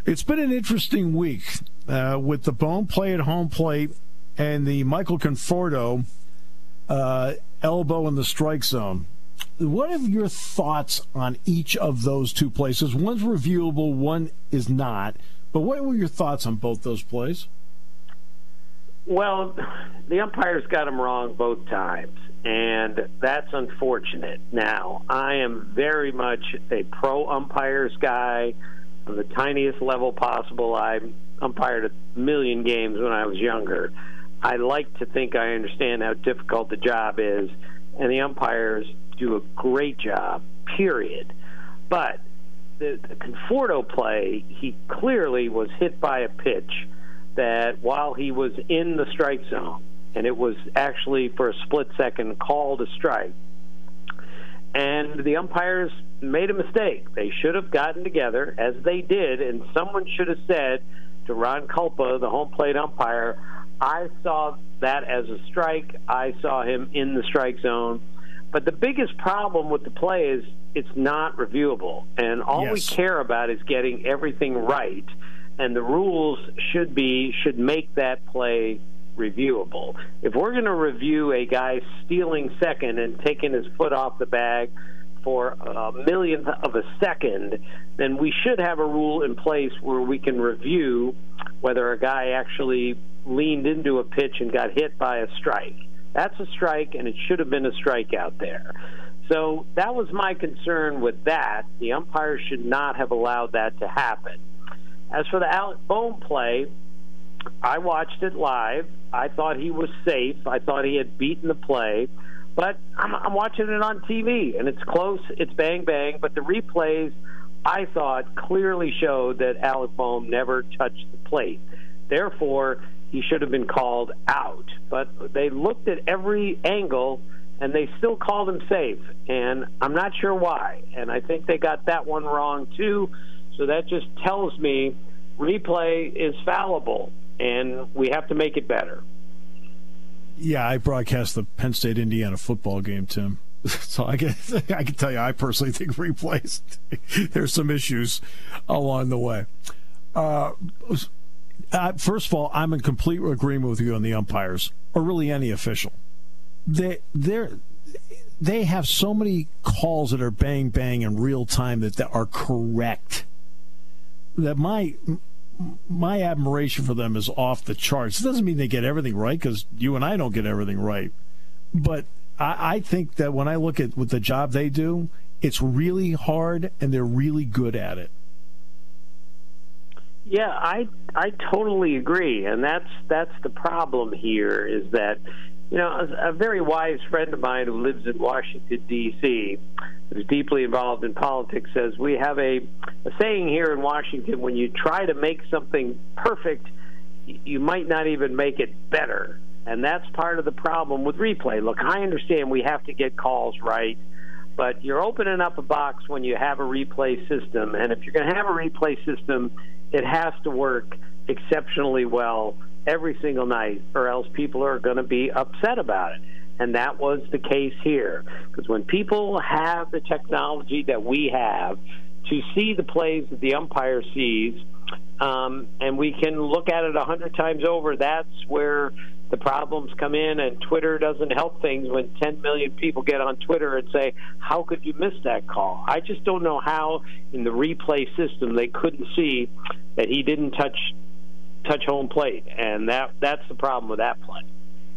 It's been an interesting week with the bone play at home plate and the Michael Conforto elbow in the strike zone. What are your thoughts on each of those two places? One's reviewable, one is not. But what were your thoughts on both those plays? Well, the umpires got him wrong both times, and that's unfortunate. Now, I am very much a pro-umpires guy on the tiniest level possible. I umpired a million games when I was younger. I like to think I understand how difficult the job is, and the umpires do a great job, period. But the Conforto play, he clearly was hit by a pitch that while he was in the strike zone, and it was actually for a split second called a strike, and the umpires made a mistake. They should have gotten together, as they did, and someone should have said to Ron Culpa, the home plate umpire, I saw that as a strike. I saw him in the strike zone. But the biggest problem with the play is it's not reviewable, and all we care about is getting everything right, and the rules should make that play reviewable. If we're going to review a guy stealing second and taking his foot off the bag for a millionth of a second, then we should have a rule in place where we can review whether a guy actually leaned into a pitch and got hit by a strike. That's a strike, and it should have been a strike out there. So that was my concern with that. The umpires should not have allowed that to happen. As for the Alec Bohm play, I watched it live. I thought he was safe. I thought he had beaten the play. But I'm watching it on TV, and it's close. It's bang-bang. But the replays, I thought, clearly showed that Alec Bohm never touched the plate. Therefore, he should have been called out. But they looked at every angle, and they still called him safe. And I'm not sure why. And I think they got that one wrong, too. So that just tells me replay is fallible, and we have to make it better. Yeah, I broadcast the Penn State-Indiana football game, Tim. So I can tell you, I personally think replays, there's some issues along the way. First of all, I'm in complete agreement with you on the umpires, or really any official. They have so many calls that are bang bang in real time that are correct. That my admiration for them is off the charts. It doesn't mean they get everything right, because you and I don't get everything right. But I think that when I look at what the job they do, it's really hard, and they're really good at it. Yeah, I totally agree, and that's the problem here is that, you know, a very wise friend of mine who lives in Washington, D.C., who's deeply involved in politics, says we have a saying here in Washington, when you try to make something perfect, you might not even make it better. And that's part of the problem with replay. Look, I understand we have to get calls right, but you're opening up a box when you have a replay system. And if you're going to have a replay system, it has to work exceptionally well every single night, or else people are going to be upset about it. And that was the case here. Because when people have the technology that we have to see the plays that the umpire sees, and we can look at it 100 times over, that's where the problems come in, and Twitter doesn't help things when 10 million people get on Twitter and say, how could you miss that call? I just don't know how in the replay system they couldn't see that he didn't touch home plate, and that's the problem with that play.